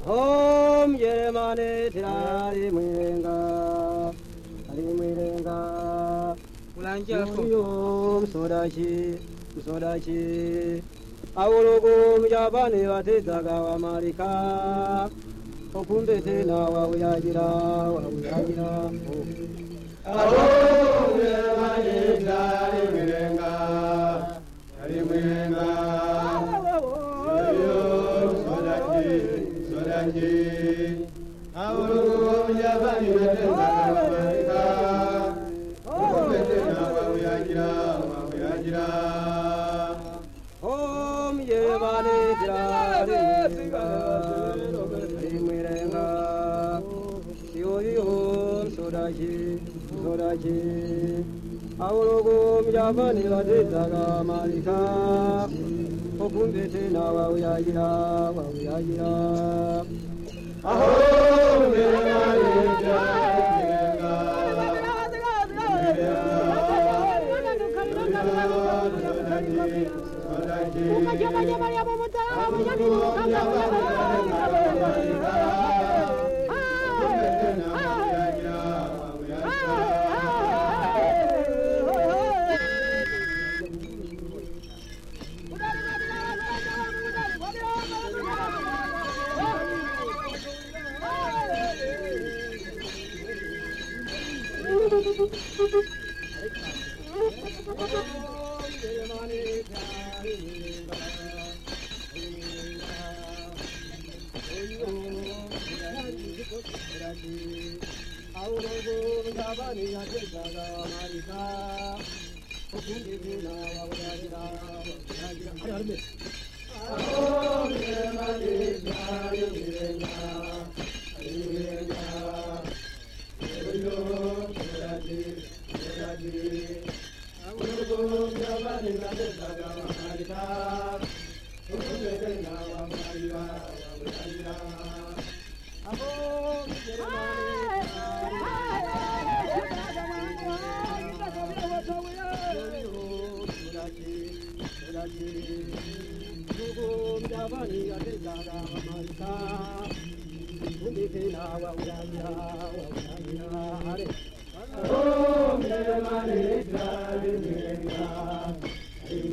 Om Yeremane Tirari Mwirenga Ari Mwirenga Ulanjia Om Sodachi Awologum Jabani Watitaga wa Marika Opunde Tena wa Uyajira Om Yeremane Tirari Mwirenga Ari Mwirenga Sodachi Awologum Jabani Watitaga wa Marika Opunde Tena wa Uyajira Om Yeremane Tirari Mwirenga Om Sodachi Awologum Jabani Watitaga Marika Opunde Tena wa Uyajira Om Yeremane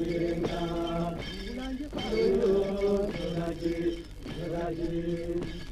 Sodachi